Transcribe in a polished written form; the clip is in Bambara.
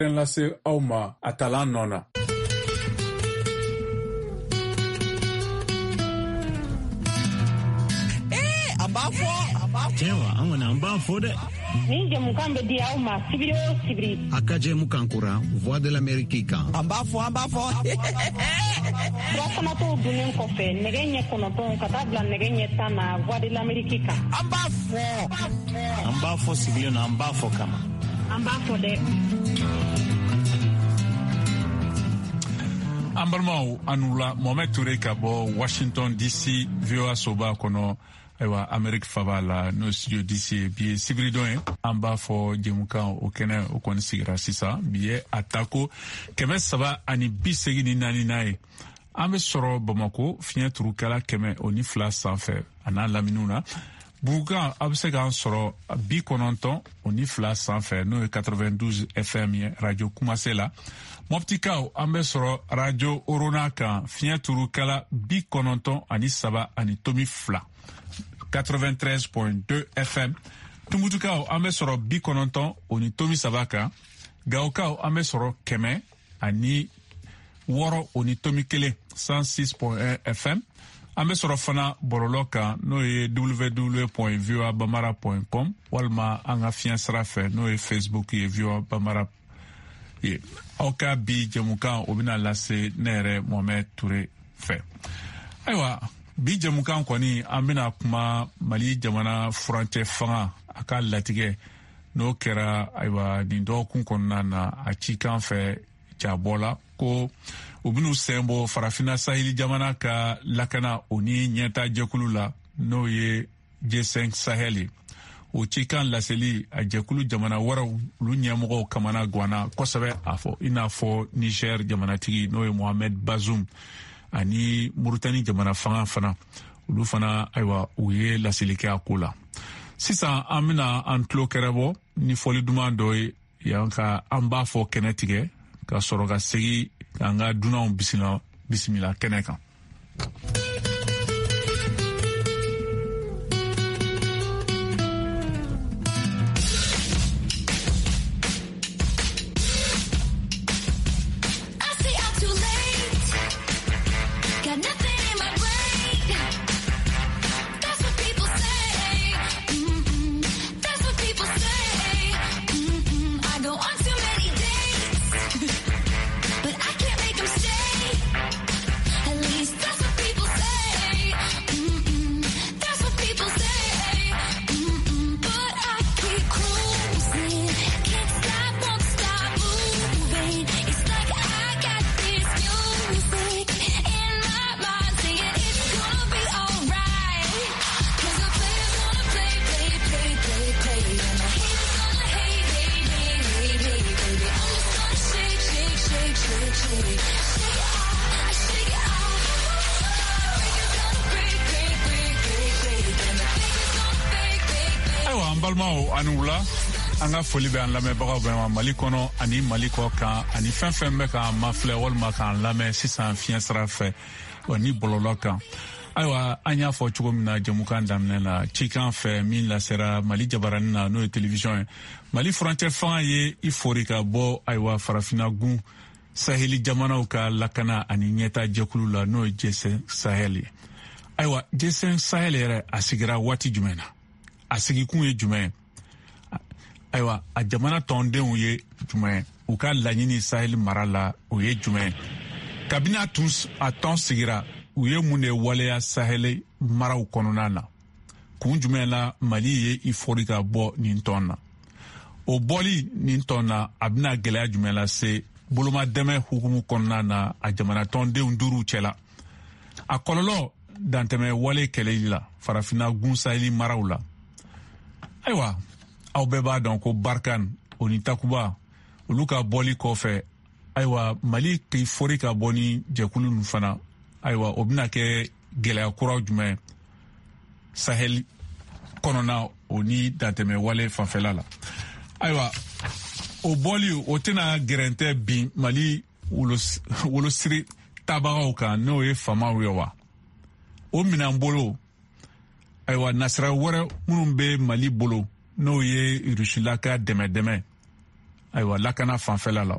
lase aw ma a talan nɔ na. Tewa, angona amba fode. Ni jamukan be di aw ma sibiri o sibiri. Akaje mukankura, Voix de l'Amérique. Amba fo. Furafana to dunnen kɔfɛ nɛgɛ ɲɛ 9 ka taa bila nɛgɛ ɲɛ 10 na Voix de l'Amérique kan. Amba fo sigilen na amba fo kama. Amba fo dɛ. An balimaw anula Mohamed Touré ka bɔ Washington DC VOA soba kɔnɔ. Ayiwa Amerique faba la no studio DC bi sibiri don ye an b'a fɔ jɛmukan o kɛnɛ o kɔni sigira sisan bi ye a tako 384 n'a ye an bɛ sɔrɔ Bamako fiɲɛ turukɛla 102 sanfɛ a n'a laminiw na Burukan a bɛ se k'an sɔrɔ 92 sanfɛ n'o ye 92 FM ye radio Kumase la Moptikaw an bɛ sɔrɔ radio Orona kan fiɲɛ turukɛla 93 ani tomi 2 93.2 FM. Tumbutukaw an bɛ sɔrɔ 90 o ni tomi 3 kan. Gawokaw an bɛ sɔrɔ 100 ani 6 o ni tomi 1 106.1 FM. An bɛ sɔrɔ fana bɔlɔlɔ kan n'o ye www.voabamara.com walima an ka fiɲɛ sira fɛ n'o ye Facebook ye VOA Bamara ye. Aw ka bi jɛmukan o bɛna lase ne yɛrɛ Mohamed Touré fɛ. Ayiwa. Bi jɛmukan kɔni an bɛna kuma Mali jamana furancɛ fanga a ka latigɛ n'o kɛra ayiwa nin dɔgɔkun kɔnɔna na a cikan fɛ jabɔ la ko u bɛn'u sen bɔ farafina saheli jamana ka lakana o ni ɲɛta jɛkulu la n'o ye G5 Sahel ye o cikan laseli a jɛkulu jamana wɛrɛw olu ɲɛmɔgɔw kamana guwana kosɛbɛ a fɔ i n'a fɔ Niger jamanatigi n'o ye Mohamed Bazoum ani Mauritanie jamana fanga fana olu fana ayiwa u ye laseli kɛ a ko la sisan an bɛna an tulo kɛrɛbɔ ni fɔli duman dɔ ye yan ka an b'a fɔ kɛnɛ tigɛ ka sɔrɔ ka segin k'an ka dunanw bisimila kɛnɛ kan. Balimaw ani wula an ka foli bɛ an lamɛnbagaw bɛɛ ma Mali kɔnɔ ani Mali kɔ kan ani fɛn fɛn bɛ k'an mafilɛ walima k'an lamɛn sisan fiɲɛ sira fɛ ni bɔlɔlɔ kan. Ayiwa an y'a fɔ cogo min na jɛmukan daminɛ la cikan fɛ min lasera Mali jabaranin na n'o ye télévision ye Mali furancɛ fanga ye i fori ka bɔ ayiwa farafina gun Saheli jamanaw ka lakana ani ɲɛta jɛkulu la n'o ye G5 Sahel ye. Ayiwa G5 Sahel yɛrɛ a sigira waati jumɛn na a sigikun ye jumɛn ye ayiwa a jamana tɔndenw ye jumɛn ye u ka laɲini Sahel mara la o ye jumɛn ye kabini a tɔn sigira u ye mun de waleya Sahel maraw kɔnɔna na kun jumɛn la Mali ye i fori ka bɔ nin tɔn na o bɔli nin tɔn na a bɛna gɛlɛya jumɛn lase bolomadɛmɛ hukumu kɔnɔna na a jamana tɔndenw duuru cɛla a kɔlɔlɔ dantɛmɛ wale kɛlɛli la farafina gun Sahel maraw la. Ayiwa aw bɛɛ b'a dɔn ko Barkan o ni Takuba olu ka bɔli kɔfɛ ayiwa Mali k'i fori ka bɔ ni jɛkulu ninnu fana ayiwa o bɛna kɛ gɛlɛya kuraw jumɛn Sahel kɔnɔna o ni dantɛmɛ wale fanfɛla la ayiwa o bɔli o tɛna gɛrɛntɛ bin Mali wolosiri tabagaw kan n'o ye famaw ye wa o minan bolo ayiwa nasira wɛrɛ minnu bɛ Mali bolo n'o ye Rusilaka dɛmɛdɛmɛ ayiwa lakana fanfɛla la